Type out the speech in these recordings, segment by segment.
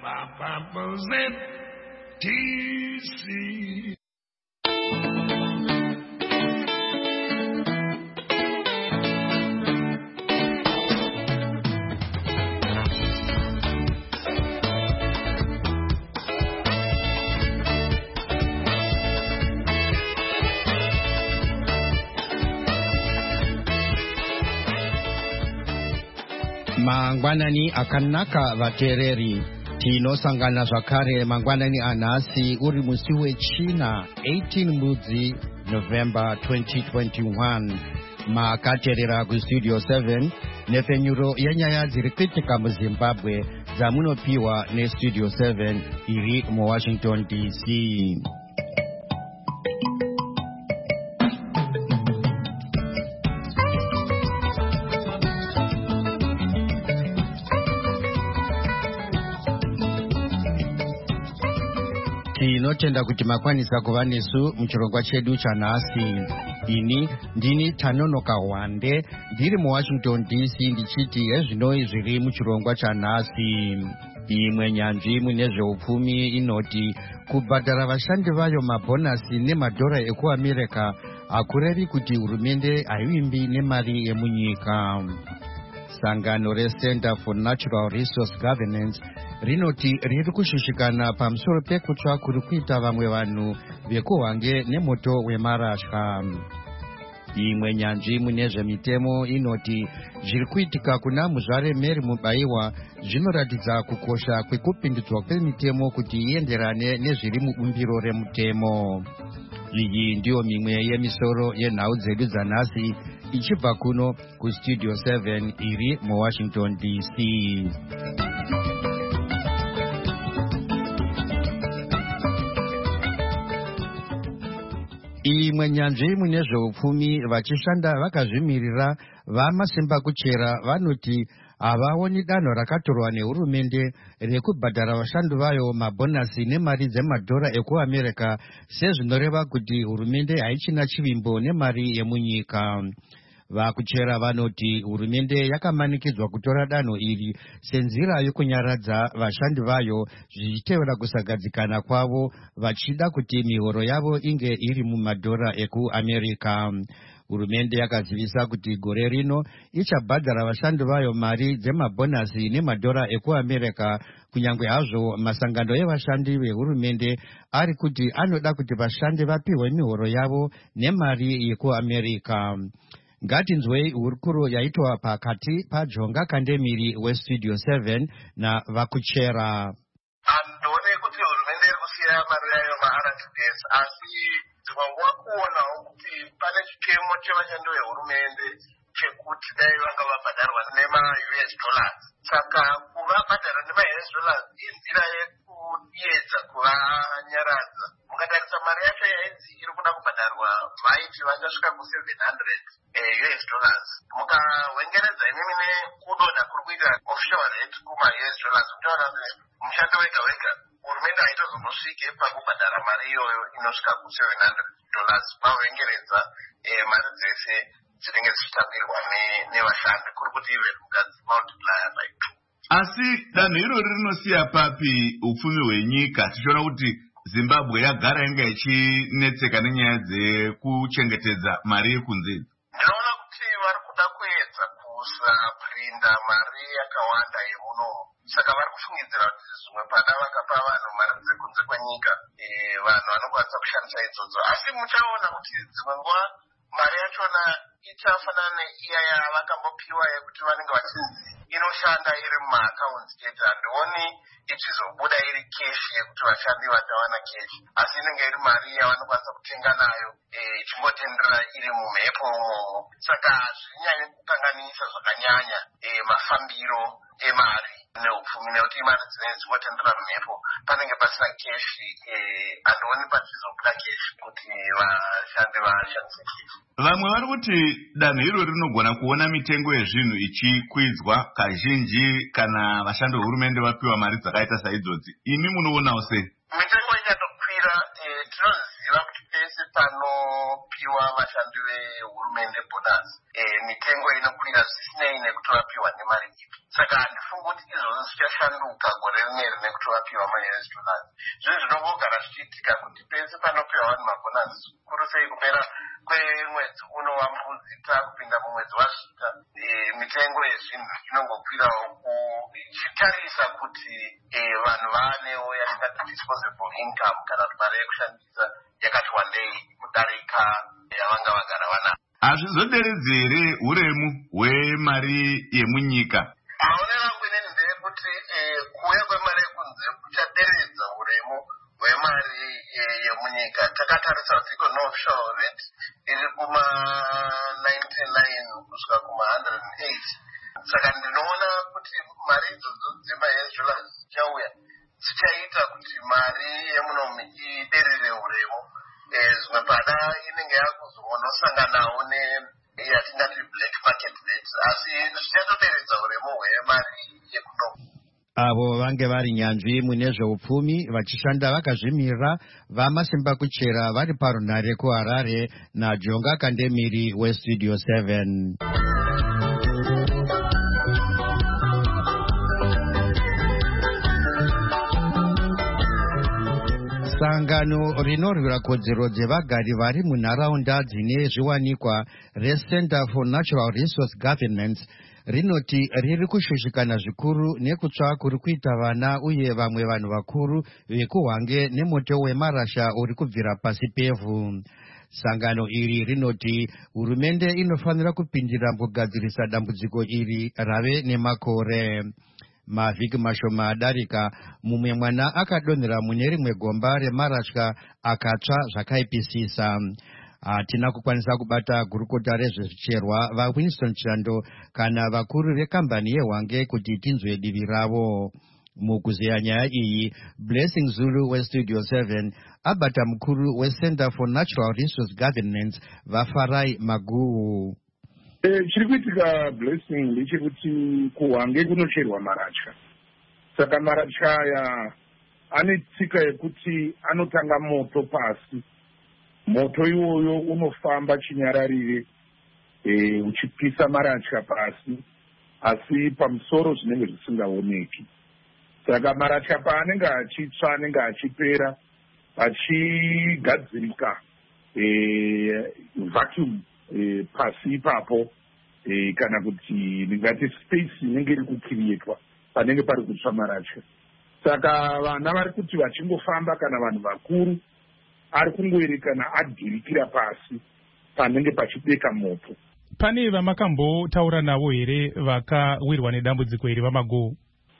TC. Mangwanani akanaka vatereri tinosangana zvakare mangwanani anhasi uri musi wechina 18 mbudzi November 2021 makaterera kustudio 7 nepfenyuro yenyaya dziri kuitika muzimbabwe dzamunopiwa nestudio 7 iri muwashington DC. Tinotenda kuti makwanisa kuva nesu muchirongwa chedu chanhasi. Ini ndini Tanonoka Wande ndiri muWashington DC ndichiti ezvinoi zviri muchirongwa chanhasi. Imwe nyanzvi mune zveupfumi inoti kubhadhara vashandi vayo mabhonasi nemadhora ekuAmerika akurevi kuti hurumende haivimbi nemari yemunyika. Sangano reCenter for Natural Resource Governance rinoti riri kushushikana pamusoro pekutsva kuri kuita vamwe vanhu vekuhwange nemoto wemarasha. Imwe nyanzvi mune zvemitemo inoti zviri kuitika kuna muzvare Mary Mubaiwa zvinoratidza kukosha kwekupindudzwa kwemitemo kuti ienderane nezviri mubumbiro remutemo. Iyi ndiyo mimwe yemisoro yenhau dzedu dzanhasi ichibva kuno kustudio 7 iri muWashington DC. Imwe nyanzvi mune zveupfumi vachishanda vakazvimirira vamasimba kuchera vanoti havaoni danho rakatorwa nehurumende rekubhadhara vashandi vayo mabhonasi nemari dzemadhora ekuAmerika sezvinoreva kuti hurumende haichina chivimbo nemari yemunyika. Vakuchera vanoti hurumende yakamanikidzwa kutora danho iri senzira yokunyaradza vashandi vayo zvichitevera kusagadzikana kwavo vachida kuti mihoro yavo inge iri mumadhora ekuAmerika. Hurumende yakazivisa kuti gore rino ichabhadhara vashandi vayo mari dzemabhonasi nemadhora ekuAmerika kunyange hazvo masangano evashandi vehurumende ari kuti anoda kuti vashandi vapiwe mihoro yavo nemari yekuAmerika. Ngatinzwei hurukuro yaitwa pakati paJonga Kandemiri westudio 7 navakuchera. Handone kuti hurumende iri kusiya mari yayo ma-RTDs asi ndinongowa kuonawo kuti pane chikemo chevashandi vehurumende chekuti dai vanga vabhadharwa nema-US dollars. Saka kuvabhadhara nema-US dollars inzira yekuedza kuvanyaradza. Mukatarisa mari yacho yaidzi iri kuda kubhadharwa vaiti vachasvika ku$700 US dollars. Mukawengeredza imimi nekudonha kuri kuita official rate kuma-US dollars kutaura kuti mushando wega wega hurumende haitozongosvike pakubhadhara mari iyoyo inosvika ku$700 pawengeredza mari dzese dzinenge dzichitambirwa nevashandi kuri kuti ive mukadzi multiplier by 2. Asi danho irori rinosiya papi upfumi hwenyika tichiona kuti Zimbabwe yagara inga ichinetseka nenyaya dzekuchengetedza mari yekunze? Ndinoona kuti vari kuda kuedza kusaprinda mari yakawanda yemunomu. Saka vari kufungidzira kuti zvimwe pana vakapa vanhu mari dzekunze kwenyika vanhu vanokwanisa kushandisa idzodzo. Asi muchaona kuti dzimwe nguva mari yachona ichafanana neiya yavakambopiwa yekuti vanenge vachinzi inoshanda iri mumaakaunti chete. Handioni ichizobuda iri keshi yekuti vashandi vachawana keshi, asi inenge iri mari yavanokwanisa kutenga nayo ichingotenderera iri mumhepo umomo. Saka hazvinyanye kukanganisa zvakanyanya mafambiro emari neupfumi nekuti imari dzinenge dzingotenderera mumhepo panenge pasina keshi. Handioni pachizobuda keshi kuti vashandi vashandise keshi. Vamwe vari kuti danho irori rinogona kuona mitengo yezvinhu ichikwidzwa kazhinji kana vashandi vehurumende vapiwa mari dzakaita saidzodzi. Imi munoonawo sei? Mitengo ichatokwira. Tinoziva kuti pese panopiwa vashandi vehurumende bonasi mitengo inokwira zvisinei nekuti vapiwa nemari ipi. Saka handifungi kuti izvozvo zvichashanduka gore rineri nekuti vapiwa ma$US. Zvinhu zvinongogara zvichiitika kuti pese panopiwa vanhu mabhonasi, kuru sei kupera kwemwedzi uno wambudzi takupinda mumwedzi wasvika, mitengo yezvinhu inongokwirawo ichitarisa kuti vanhu vanewo yatingati disposable income kana kuti mari yekushandisa yakati wandei kudarika yavanga vagara vanayo. Hazvizoderedzi here uremu hwemari yemunyika? Aone rangu inini ndeyekuti kuuya kwemari yekunze kuchaderedza uremu hwemari yemunyika. Takatarisa dziko offshore rate iri kuma-99 kusvika kuma-108. Saka ndinoona kuti mari idzodzo dzema$US dzichauya dzichaita kuti mari yemunomu iderere uremu. Zvimwe pada inenge yakuzonosanganawo neyatingati black market rate, asi zvichatoderedza uremu hwemari yekunomu. Avo vange vari nyanzvi mune zveupfumi vachishanda vakazvimirira vamasimba kuchera vari parunhare kuHarare naJonga Kandemiri weStudio 7. Sangano rinorwira kodzero dzevagari vari munharaunda dzine zviwanikwa reCenter for Natural Resource Governance rinoti riri kushushikana zvikuru nekutsva kuri kuita vana uye vamwe vanhu vakuru vekuhwange nemoto wemarasha uri kubvira pasi pevhu. Sangano iri rinoti hurumende inofanira kupindira mukugadzirisa dambudziko iri rave nemakore. Mavhiki mashoma adarika, mumwe mwana akadonhera mune rimwe gomba remarasha akatsva zvakaipisisa. Hatina kukwanisa kubata gurukota rezvezvicherwa vaWinston Chando kana vakuru vekambani yehwange kuti tinzwe divi ravo. Mukuzeya nyaya iyi, Blessing Zulu weStudio 7 abata mukuru weCenter for Natural Resource Governance vaFarai Maguhu. Chiri kuitika Blessing ndechekuti kuhwange kunocherwa marasha. Saka marasha aya ane tsika yekuti anotanga moto pasi. Moto iwoyo unofamba chinyararire uchipisa marasha pasi, asi pamusoro zvinenge zvisingaoneki. Saka marasha paanenge achitsva anenge achipera achigadzirika vacuum pasi ipapo, kana kuti ndingati space inenge iri kukirietwa panenge pari kutsva marasha. Saka vana vari kuti vachingofamba kana vanhu vakuru ari kungoerekana adhirikira pasi panenge pachibeka moto. Pane vamakambotaura navo here vakawirwa nedambudziko iri vaMaguhu?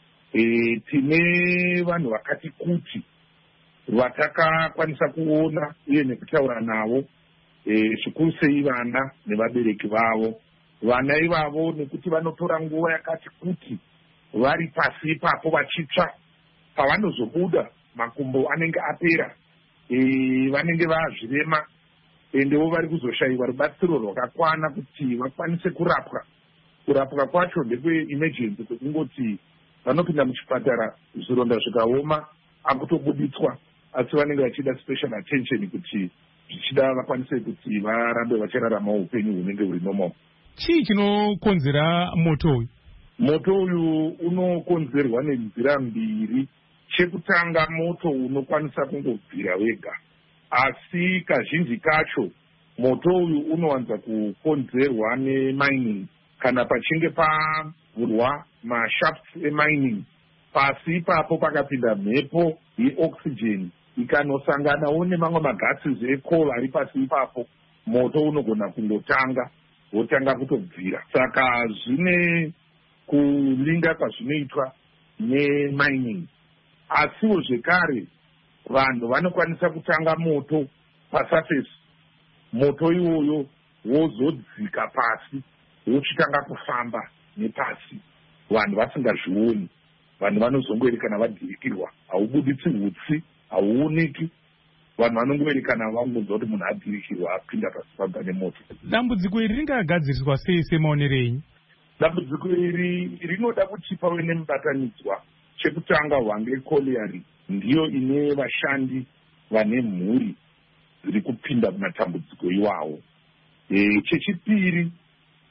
Tine vanhu vakati kuti vatakakwanisa kuona uye nekutaura navo, zvikuru sei vana nevabereki vavo. Vana ivavo nekuti vanotora nguva yakati kuti vari pasi ipapo vachitsva, pavanozobuda makumbo anenge apera, vanenge vazvirema, endewo vari kuzoshayiwa rubatsiro rwakakwana kuti vakwanise kurapwa. Kurapwa kwacho ndekwe-emergency, kwekungoti vanopinda muchipatara zvironda zvikaoma akutobuditswa, asi vanenge vachida special attention kuti zvichida vakwanise kuti varambe vachiraramawo upenyu hunenge huri normal. Chii chinokonzera moto uyu? Moto uyu unokonzerwa nenzira mbiri. Chekutanga, moto unokwanisa kungobvira wega, asi kazhinji kacho moto uyu unowanza kukonzerwa nemining. Kana pachinge pavhurwa mashafts emining, pasi ipapo pakapinda mhepo yeoxygen ikanosanganawo nemamwe magases ecoal ari pasi ipapo, moto unogona kungotanga wotanga kutobvira. Saka zvine kulinga kwazvinoitwa nemining. Asiwo zvekare vanhu vanokwanisa kutanga moto pasurface, moto iwoyo wozodzika pasi wochitanga kufamba nepasi, vanhu vasingazvioni. Vanhu vanozongoerekana vadhirikirwa, haubuditsi hutsi, hauoneki. Vanhu vanongoerekana vangonzwa kuti munhu adhirikirwa apinda pasi pamba nemoto. Dambudziko iri ringagadziriswa sei semaonerei? Dambudziko iri rinoda kuti pave nemubatanidzwa. Chekutanga, hwange colliery ndiyo ine vashandi vane mhuri ziri kupinda mumatambudziko iwawo. Chechipiri,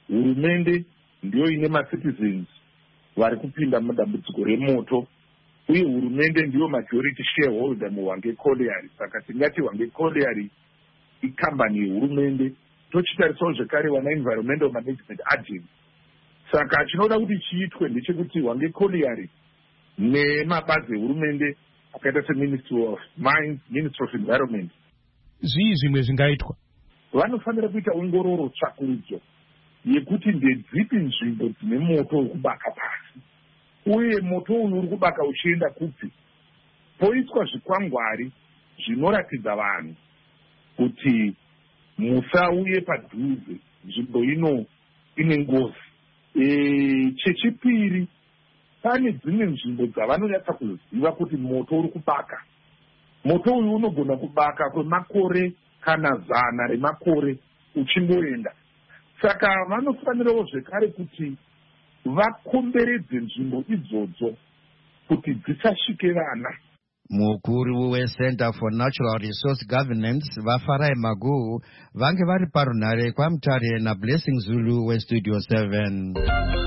hurumende ndiyo ine macitizens vari kupinda mudambudziko remoto, uye hurumende ndiyo majority shareholder muHwange Colliery. Saka tingati Hwange Colliery ikambani yehurumende, tochitarisawo zvekare wana environmental management agency. Saka chinoda kuti chiitwe ndechekuti Hwange Colliery nemabazi ehurumende akaita seministry of mines, ministry of environment, zvimwe zvingaitwa, vanofanira kuita ongororo, tsvakurudzo yekuti ndedzipi nzvimbo dzine moto uri kubaka pasi, uye moto uyu uri kubaka uchienda kupi. Poiswa zvikwangwari zvinoratidza vanhu kuti musauye padhuze, nzvimbo ino ine ngozi. Chechipiri, pane dzimwe nzvimbo dzavanonyatsa kuziva kuti moto uri kubaka. Moto uyu unogona kubaka kwemakore kana 100 remakore uchingoenda. Saka vanofanirawo zvekare kuti vakomberedze nzvimbo idzodzo kuti dzisasvike vana. Mukuru weCenter for Natural Resource Governance Vafarai Magu vange vari parunhare kwaMutare naBlessing Zulu weStudio 7.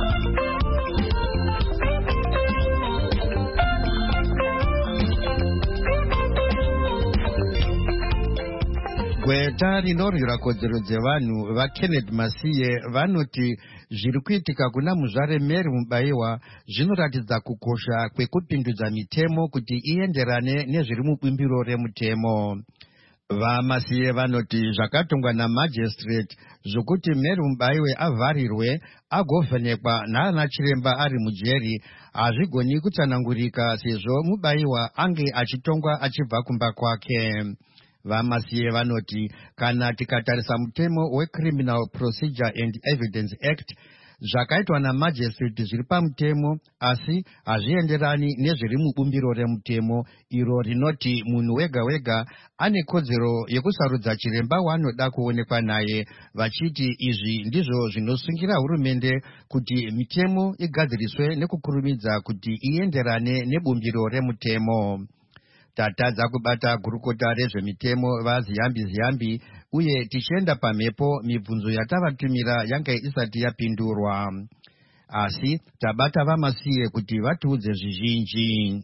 Gweta rinorwira kodzero dzevanhu vaKenneth Masiye vanoti zviri kuitika kuna muzvare Mary Mubaiwa zvinoratidza kukosha kwekupindudza mitemo kuti ienderane nezviri mubumbiro remutemo. VaMasiye vanoti zvakatongwa namajistrate zvokuti Mary Mubaiwa avharirwe agovhenekwa naana chiremba ari mujeri hazvigoni kutsanangurika sezvo Mubaiwa ange achitongwa achibva kumba kwake. VaMasiye vanoti kana tikatarisa mutemo weCriminal Procedure and Evidence Act zvakaitwa namajistrate zviri pamutemo asi hazvienderani nezviri mubumbiro remutemo iro rinoti munhu wega wega ane kodzero yekusarudza chiremba waanoda kuonekwa naye, vachiti izvi ndizvo zvinosungira hurumende kuti mitemo igadziriswe nekukurumidza kuti ienderane nebumbiro remutemo. Tatadza kubata gurukota rezvemitemo vaZiyambi uye tichienda pamhepo mibvunzo yatavatumira yange isati yapindurwa, asi tabata VaMasiye kuti vatiudze zvizhinji.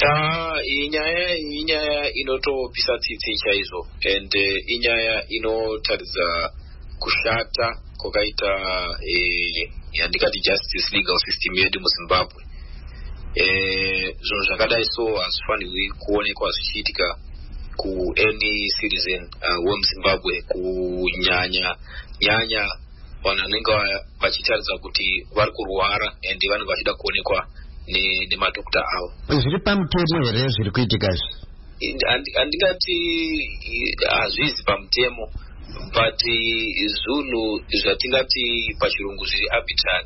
Inyaya inotopisa tsitsi chaizvo, and inyaya inotaridza kushata kwakaita yandikati justice legal system yedu muZimbabwe. Zvinhu zvakadai so hazvifanirwi kuonekwa zvichiitika kuany citizen wemuZimbabwe, kunyanya vanhu vanenge vachitaridza kuti vari kurwara and vanenge vachida kuonekwa nemadhokota avo. Zviri pamutemo here zviri kuitika izvi? Handingati hazvizi pamutemo, but zvinhu zvatingati pachirungu zviri arbitrary.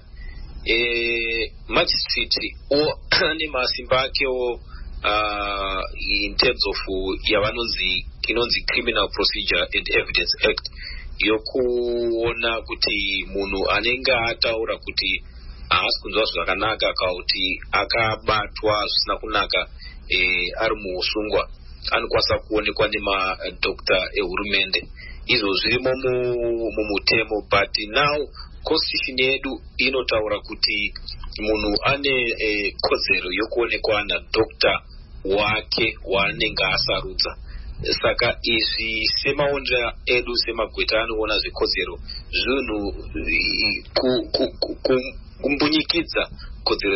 Magistrate ane masimba akewo in terms of inonzi Criminal Procedure and Evidence Act, yokuona kuti munhu anenge ataura kuti haasi kunzwa zvakanaka kana kuti akabatwa zvisina kunaka ari muusungwa anokwanisa kuonekwa nemadhokota ehurumende. Izvo zvirimo mumutemo, but now constitution yedu inotaura kuti munhu ane kodzero yokuonekwa nadhokota wake waanenge asarudza. Saka izvi semaonera edu semagweta anoona zvikodzero zvinhu kumbunyikidza kodzero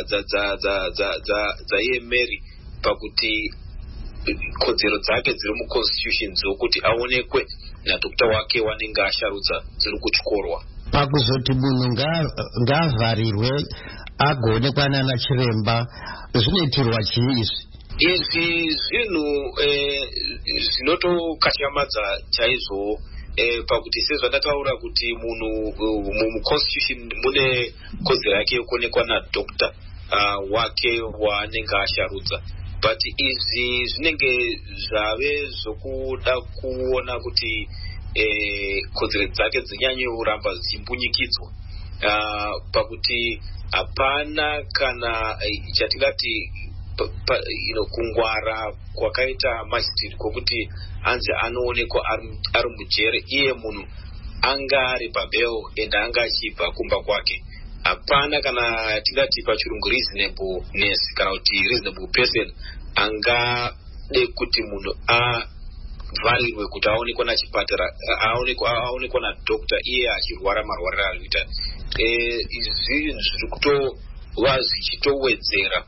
dzaiye Mary pakuti kodzero dzake dziri muconstitution dzokuti aonekwe nadhokota wake wanenge asharudza dziri kutyorwa. Pakuzoti munhu ngaavharirwe agoonekwa nana chiremba zvinoitirwa chii izvi? Izvi zvinhu zvinotokatyamadza chaizvo, pakuti sezvandataura kuti munhu muconstitution mune kodzero yake yokuonekwa nadhokota wake waanenge asharudza, but izvi zvinenge zvave zvokuda kuona kuti kodzero dzake dzinyanye kuramba dzichimbunyikidzwa, pakuti hapana kana chatingati kungwara kwakaita magistrate kwokuti anzi anoonekwa ari mujere iye munhu anga ari pabeo ende anga achibva kumba kwake. Hapana kana tingati pachirungu reasonableness kana kuti reasonable person angade kuti munhu avharirwe kuti aonekwa nachipatara, aonekwa nadhokta iye achirwara marwariro arikuita. Izvi zviri kutova zvichitowedzera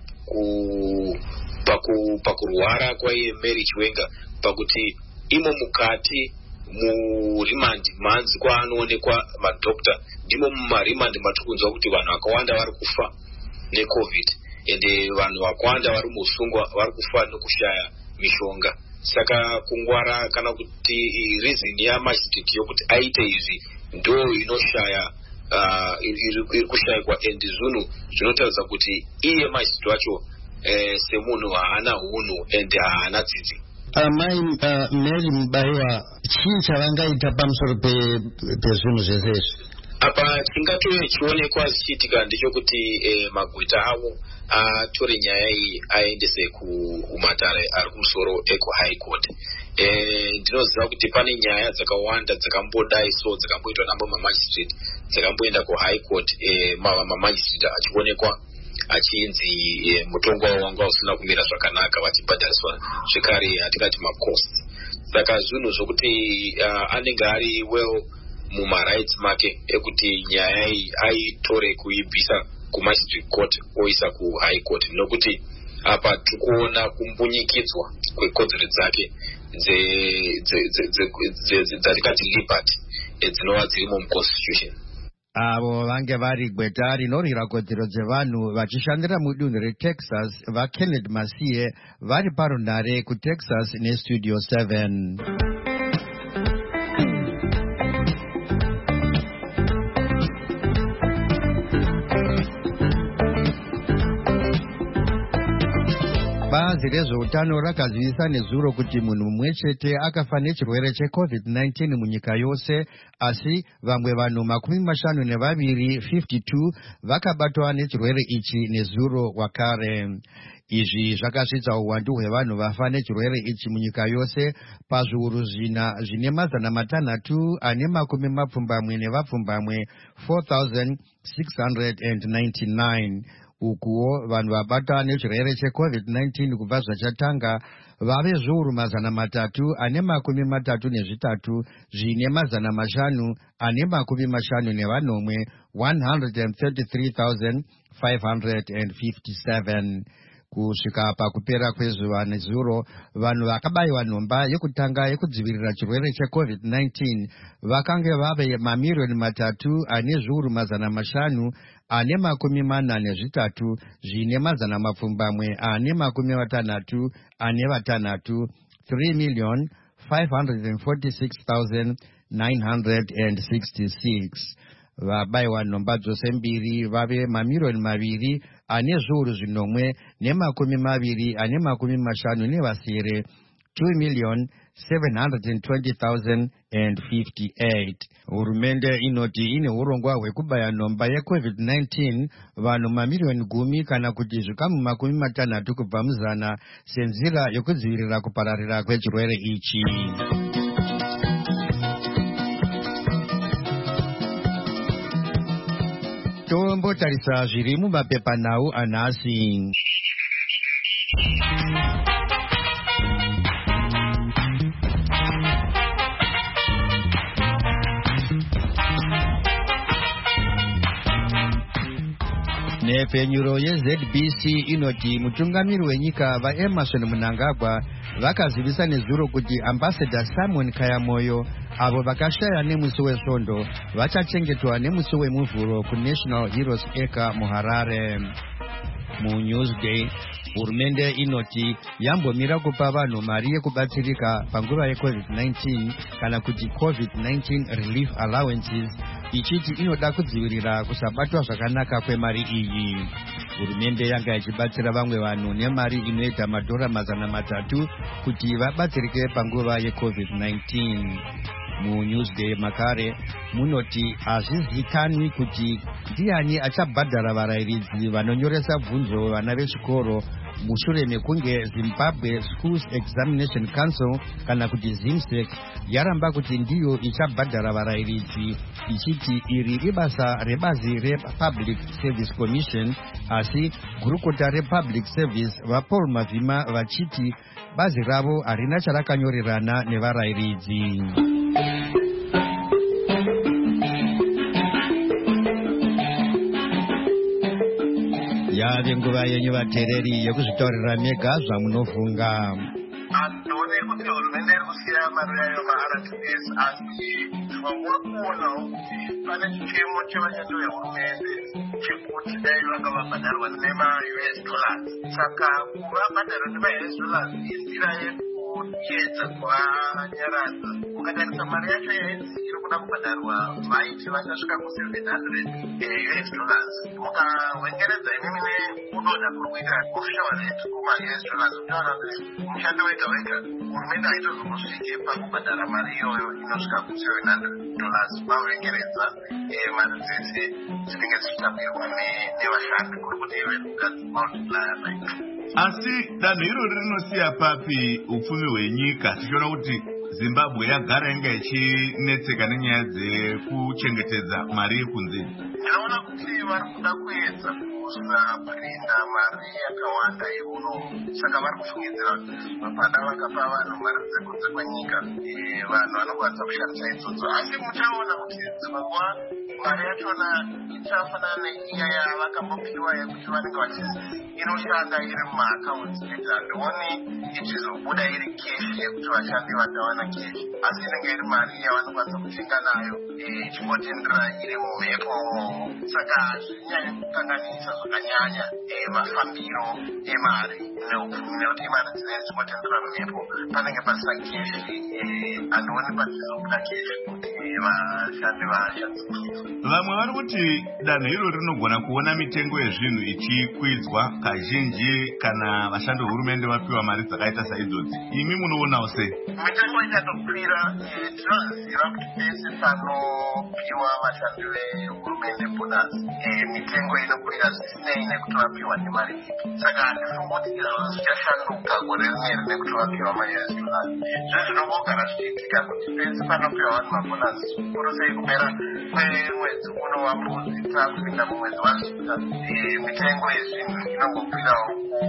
pakurwara kwaiye Mary Chiwenga, pakuti imo mukati murimandi manzi kwaanoonekwa madhokta ndimo mumarimandi matikunzwa kuti vanhu vakawanda vari kufa neCovid, ende vanhu vakawanda vari musungwa vari kufa nekushaya mishonga. Saka kungwara kana kuti reason yamajistrate yokuti aite izvi ndo inoshaya iri kushayikwa, ende zvinhu zvinotaridza kuti iye majistrate wacho semunhu haana hunhu ende haana tsitsi. Amai Mary Mubaiwa, chii chavangaita pamusoro pezvinhu zvese izvi? Apa chingatochionekwa zichiitika ndechekuti magweta avo atore nyaya iyi aendese kumatare ari kumusoro ekuhigh court. Ndinoziva kuti pane nyaya dzakawanda dzakambodai so dzakamboitwa nambo mamajistrate dzakamboenda kuhigh court, mamajistrate achionekwa achinzi mutongo wanga usina kumira zvakanaka vachibhadhariswa zvekare atingati macost. Saka zvinhu zvokuti anenge ari well mumarights make ekuti nyaya iyi aitore kuibvisa kumajistrate court oisa kuhigh court, nokuti apa tikuona kumbunyikidzwa kwekodzero dzake dzatingati liberty dzinova dzirimo muconstitution. Avo vange vari gweta rinorwira kodzero dzevanhu vachishandira mudunhu reTexas, vaKenneth Masiye vari parunhare kuTexas neStudio 7. Bazi rezveutano rakazivisa nezuro kuti munhu mumwe chete akafa nechirwere cheCovid-19 munyika yose, asi vamwe vanhu 52 vakabatwa nechirwere ichi nezuro wakare. Izvi zvakasvitsa uwandu hwevanhu vafa nechirwere ichi munyika yose pazviuru zvina zvine 4,699. Ukuwo vanhu vabata nechirwere cheCovid-19 kubva zvachatanga vave zviuru 333 zvine 550 133,557. Kusvika pakupera kwezuva nezuro, vanhu vakabayiwa nhomba yekutanga yekudzivirira chirwere cheCovid-19 vakange vave 3,543,563 zvine 766 3,546,966. Vabayiwa nhomba dzose mbiri vave 2,2,20,250 2,720,058. Hurumende inoti ine urongwa hwekubaya nhomba yeCovid-19 vanhu 10,000,000 kana kuti zvikamu 60 kubva muzana senzira yokudzivirira kupararira kwechirwere ichi. Tombotarisa zviri mumapepanhau anhasi. Nepfenyuro yeZBC inoti mutungamiri wenyika vaEmerson Mnangagwa vakazivisa nezuro kuti Ambassador Simon Kayamoyo avo vakashaya nemusi wesvondo vachachengetwa nemusi wemuvhuro kuNational Heroes Acre muHarare. MuNewsDay, hurumende inoti yambomira kupa vanhu mari yekubatsirika panguva yeCovid-19 kana kuti COVID-19 Relief Allowances, ichiti inoda kudzivirira kusabatwa zvakanaka kwemari iyi. Hurumende yanga ichibatsira vamwe vanhu nemari inoita $300 kuti vabatsirike panguva yeCovid-19. MuNewsDay makare munoti hazvizikanwi kuti ndiani achabhadhara varayiridzi vanonyoresa bvunzo vana vechikoro mushure mekunge Zimbabwe Schools Examination Council kana kuti ZIMSEC yaramba kuti ndiyo ichabhadhara varayiridzi ichiti iri ibasa rebazi rePublic Service Commission, asi gurukota rePublic Service vaPaul Mavhima vachiti bazi ravo harina charakanyorerana nevarayiridzi. Yave nguva yenyu vateereri yekuzvitaurira mega zvamunofunga. Handone kuti hurumende iri kusiya mari yayo maRTS, asi zvamuri kuonawo kuti pane chichemo chevashandi vehurumende chekuti dai vanga vabhadharwa nema-US dollars. Saka kuvabhadharwa nema-US dollars inzira yekuedza kuvanyaradza. Ukatarisa mari yacho yainzi iri kuda kubhadharwa vaiti vachasvika ku$700 US dollars. Mukawengeredza inini nekudoda kuri kuita official rate kuma-US dollars, kutaura kuti mushando wega wega hurumende haitozongosvike pakubhadhara mari iyoyo inosvika ku$700 vawengeredza mari dzese dzinenge dzichitabirwa nevashandi, kuri kuti ive multiplier rate. Asi danho irori rinosiya papi upfumi hwenyika tichiona kuti Zimbabwe yagara inga ichinetseka nenyaya dzekuchengetedza mari yekunze? Ndinoona kuti vari kuda kuedza kusaprinda mari yakawanda yemunomu, saka vari kufungidzira kuti pada vakapa vanhu mari dzekunze kwenyika vanhu vanokwanisa kushandisa idzodzo. Asi muchaona kuti dzimwe nguva mari yachona ichafanana neiya yavakambopiwa yekuti vanenge vachinzi inoshanda iri mumaakaunti, kuti handioni ichizobuda iri keshi yekuti vashandi vachawana keshi, asi inenge iri mari yavanokwanisa kutenga nayo ichingotendera iri mumhepo. Saka hazvinyanya kukanganisa zvakanyanya mafambiro emari neupfumi, nekuti imari dzinenge dzichingotendera mumhepo, panenge pasina keshi. Handioni pachizobuda keshi kuti vashandi vashandisa. Vamwe vari kuti danho iro rinogona kuona mitengo yezvinhu ichikwidzwa kazhinji kana vashandi vehurumende vapiwa mari dzakaita saidzodzi. Imi munoonawo sei? Mitengo ikatokwira, tinoziva kuti pese panopiwa vashandi vehurumende bonus, mitengo inokwira zvisinei nekuti vapiwa nemari ipi. Saka handifungi kuti izvozvo zvichashanduka gore rimwe nekuti vapiwa ma-US dollars. Zvo zvinongogara zvichiitika kuti pese panopiwa vanhu mabonus, zvikuru sei kupera kwemwedzi uno wambuzita kupinda mumwedzi wazvita, mitengo yezvinhu inongokwirawo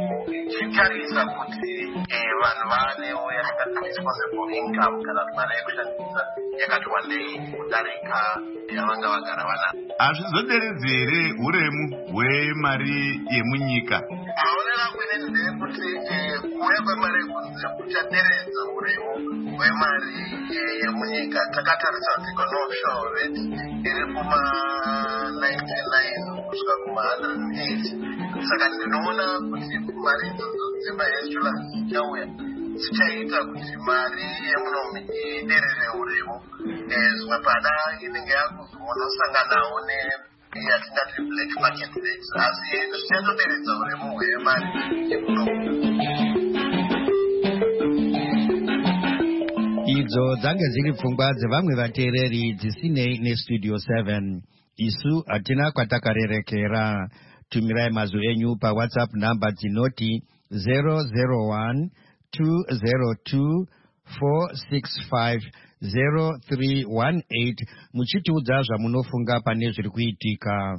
ichitarisa kuti vanhu vanewo yakati disposable income kana kuti mari yekushandisa yakati wandei kudarika yavanga vagara vanayo. Hazvizoderedzi here uremu hwemari yemunyika? Maonero akwene ndeyekuti kuuya kwemari yekunze kuchaderedza uremu hwemari yemunyika. Takatarisa kuti economic rate iri kuma-99 kusvika kuma-108. Saka ndinoona kuti mari idzodzo dzema-US dollars dzichauya dzichaita kuti mari yemunomu iderere uremu. Zvimwe pada inenge yakuzonosanganawo yatingati black market rate, asi zvichatoderedza uremu hwemari yemunomu. Idzo dzange dziri pfungwa dzevamwe vateereri dzisinei neStudio 7. Isu hatina kwatakarerekera. Tumirai mazwi enyu paWhatsApp namba dzinoti 001 202 465 0318 muchitiudza zvamunofunga pane zviri kuitika.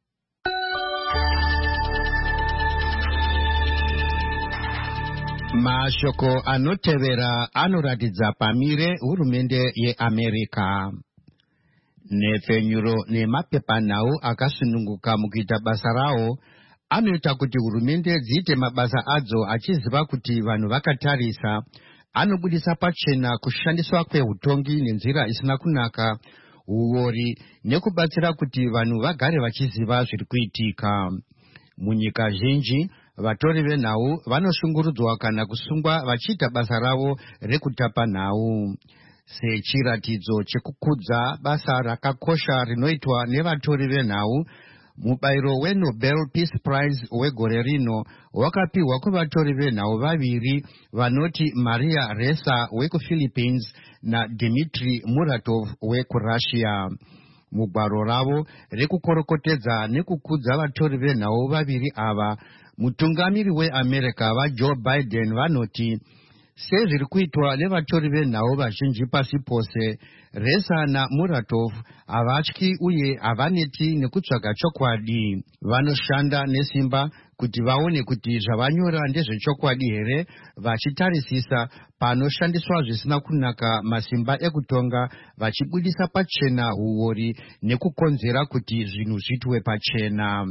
Mashoko anotevera anoratidza pamire hurumende yeAmerica. Nepfenyuro nemapepanhau akasununguka mukuita basa rawo anoita kuti hurumende dziite mabasa adzo achiziva kuti vanhu vakatarisa. Anobudisa pachena kushandiswa kwehutongi nenzira isina kunaka, uori nekubatsira kuti vanhu vagare vachiziva zviri kuitika. Munyika zhinji vatori venhau vanoshungurudzwa kana kusungwa vachiita basa ravo rekutapa nhau. Sechiratidzo chekukudza basa rakakosha rinoitwa nevatori venhau, mubayiro weNobel Peace Prize wegore rino wakapiwa kuvatori venhau vaviri vanoti Maria Ressa wekuPhilippines naDmitry Muratov wekuRussia. Mugwaro ravo rekukorokotedza nekukudza vatori venhau vaviri ava mutungamiri weAmerica vaJoe Biden vanoti sezviri kuitwa nevatori venhau vazhinji pasi pose, Ressa naMuratov havatyi uye havaneti nekutsvaga chokwadi. Vanoshanda nesimba kuti vaone kuti zvavanyora ndezvechokwadi here, vachitarisisa panoshandiswa zvisina kunaka masimba ekutonga, vachibudisa pachena huori nekukonzera kuti zvinhu zvitwe pachena.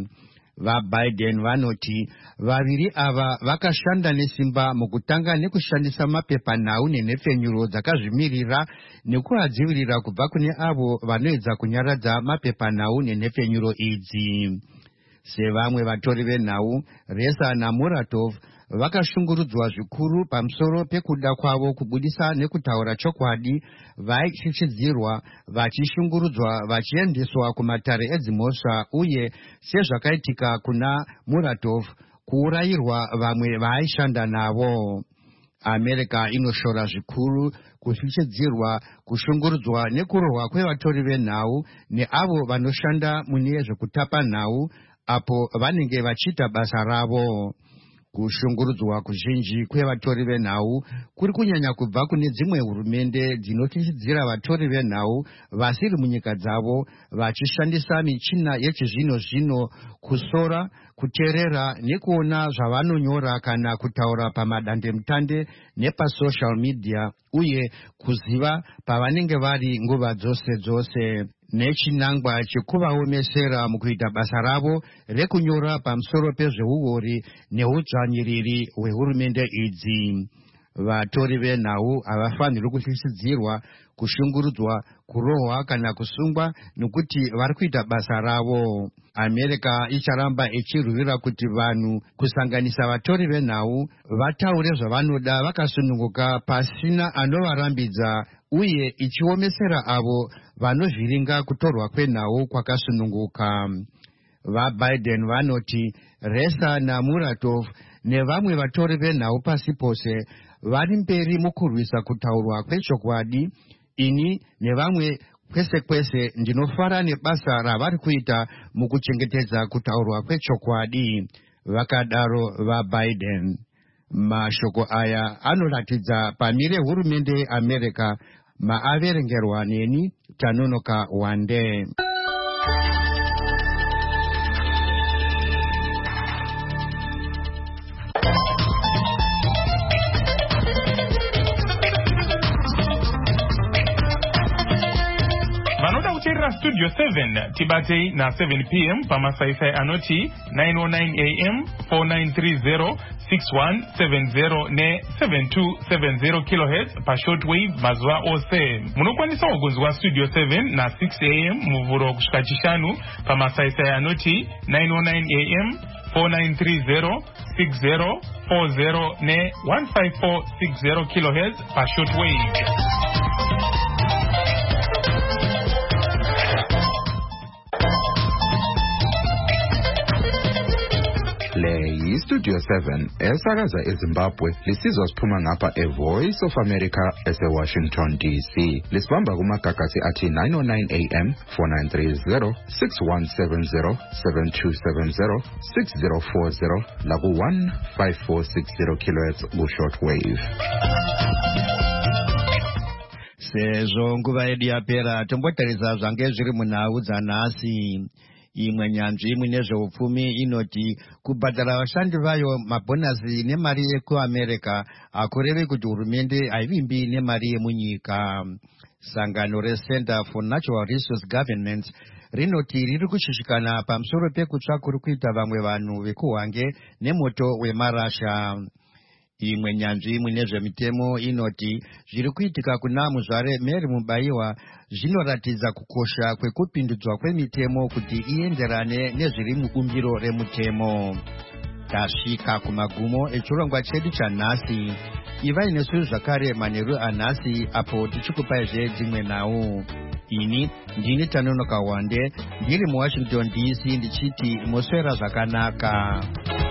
VaBiden vanoti vaviri ava vakashanda nesimba mukutanga nekushandisa mapepanhau nenhefenyuro dzakazvimirira nekuvadzivirira kubva kune avo vanoedza kunyaradza mapepanhau nenhefenyuro idzi. Sevamwe vatori venhau, Ressa naMuratov vakashungurudzwa zvikuru pamusoro pekuda kwavo kubudisa nekutaura chokwadi, vaishichidzirwa, vachishungurudzwa, vachiendeswa kumatare edzimhosva, uye sezvakaitika kuna Muratov, kuurayirwa vamwe vaaishanda navo. America inoshora zvikuru kushichidzirwa, kushungurudzwa nekurohwa kwevatori venhau neavo vanoshanda mune zvekutapa nhau apo vanenge vachiita basa ravo. Kushungurudzwa kuzhinji kwevatori venhau kuri kunyanya kubva kune dzimwe hurumende dzinotichidzira vatori venhau vasiri munyika dzavo, vachishandisa michina yechizvino-zvino kusora, kuteerera nekuona zvavanonyora kana kutaura pamadandemutande nepasocial media, uye kuziva pavanenge vari nguva dzose dzose, nechinangwa chekuvaomesera mukuita basa ravo rekunyora pamusoro pezveuori neudzvanyiriri hwehurumende idzi. Vatori venhau havafanirwi kushichidzirwa, kushungurudzwa, kurohwa kana kusungwa nekuti vari kuita basa ravo. America icharamba ichirwira kuti vanhu, kusanganisa vatori venhau, vataure zvavanoda vakasununguka pasina anovarambidza, uye ichiomesera avo vanovhiringa kutorwa kwenhau kwakasununguka. VaBiden vanoti Ressa naMuratov nevamwe vatori venhau pasi pose vari mberi mukurwisa kutaurwa kwechokwadi. Ini nevamwe kwese kwese ndinofara nebasa ravari kuita mukuchengetedza kutaurwa kwechokwadi, vakadaro vaBiden. Mashoko aya anoratidza pamire hurumende yeAmerica, maaverengerwa neni Tanonoka Wande. Vanoda kuteerera Studio 7 tibatei na 7 p.m. pamasaisai anoti 909 am 4930 6170 ne 7270 kHz pashortwave mazuva ose. Munokwanisa kugonzwa Studio 7 na 6 am muvhuro kusvika chishanu pamasaisai anoti 909 am 4930 6040 ne 15460 kHz pashortwave. Le Studio 7 esakaza eZimbabwe lisizwa siphuma ngapha eVoice of America eseWashington DC. Lisibamba kumagagasi athi 909 AM 4930 6170 7270 6040 laku 15460 kHz kushortwave. Sezvo nguva yedu yapera, tombotarisa zvange zviri munhau dzanhasi. Imwe nyanzvi imwe nezveupfumi inoti kubhadhara vashandi vayo mabhonasi nemari yekuAmerica hakurevi kuti hurumende haivimbi nemari yemunyika. Sangano reCenter for Natural Resource Governance rinoti riri kushishikana pamusoro pekutsva kuri kuita vamwe vanhu vekuhwange nemoto wemarasha. Imwe nyanzvi imwe nezvemitemo inoti zviri kuitika kuna muzvare Mary Mubaiwa zvinoratidza kukosha kwekupindudzwa kwemitemo kuti ienderane nezviri mubumbiro remutemo. Tasvika kumagumo echirongwa chedu chanhasi. Ivai nesu zvakare manheru anhasi apo tichikupaizve dzimwe nhau. Ini ndini Tanonoka Wande ndiri muWashington DC ndichiti moswera zvakanaka.